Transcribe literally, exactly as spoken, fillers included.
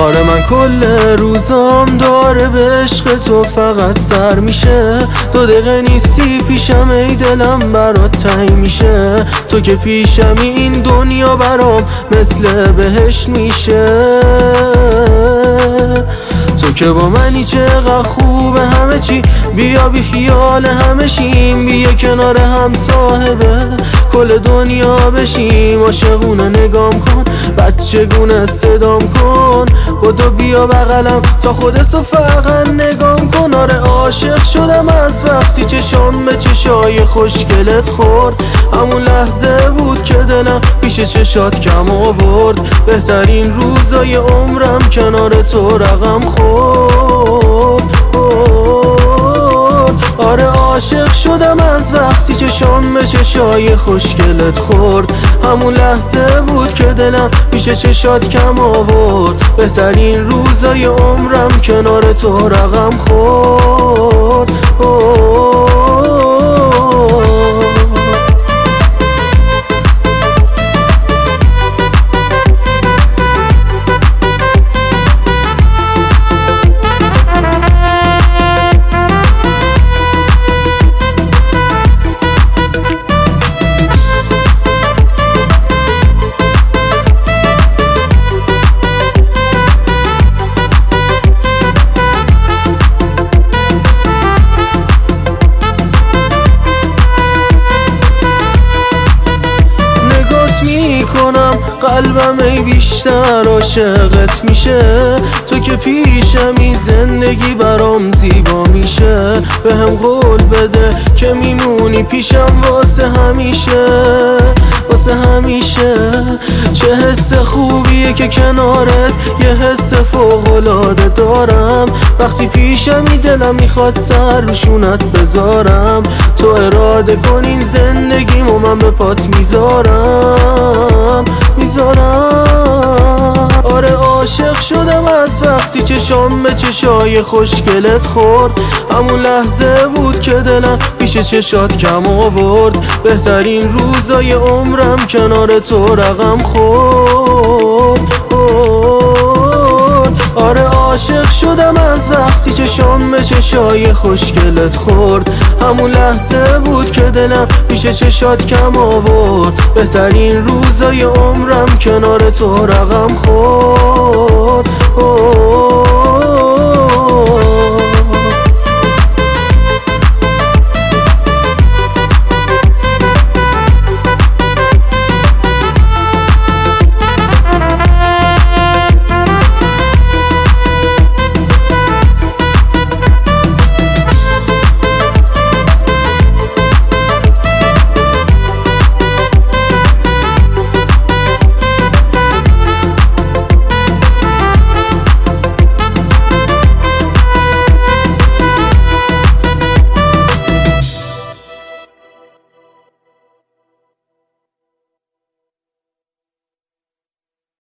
آره من کل روزام داره به عشق تو فقط سر میشه. دو دقیقه نیستی پیشم ای دلم برات تنگ میشه. تو که پیشمی این دنیا برام مثل بهشت میشه. تو که با منی چقدر خوبه همه چی، بیا بی خیال همه شیم، بیا کنار هم صاحبه کل دنیا بشیم. عاشقونه نگام کن بچگونه صدام کن، بدو بیا بغلم تا خودتو فقط نگام کن. آره عاشق شدم از وقتی چشام به چشای خوشگلت خورد. همون لحظه بود که دلم پیش چشات کم آورد. بهترین روزای عمرم کنار تو رقم خورد. آره عاشق شدم از وقتی چشام به چشای خوشگلت خورد. همون لحظه بود که دلم پیش چشات کم آورد. بهترین روزای عمرم کنار تو رقم خورد. کنم قلبم ای بیشتر عاشقت میشه. تو که پیشم این زندگی برام زیبا میشه. به هم قول بده که میمونی پیشم واسه همیشه، واسه همیشه. چه حس خوبیه که کنارت یه حس فوق‌العاده دارم. وقتی پیشمی دلم میخواد سر روشونت بذارم. تو اراده کن این زندگیمو من به پات میذارم میذارم. آره عاشق شدم از وقتی چشام به چشای خوشگلت خورد. همون لحظه بود که دلم پیش چشات کم آورد. بهترین روزای عمرم کنار تو رقم خورد. آره عاشق شدم از وقتی چشام به چشای خوشگلت خورد. همون لحظه بود که دلم پیش چشات کم آورد. بهترین روزای عمرم کنار تو رقم خورد.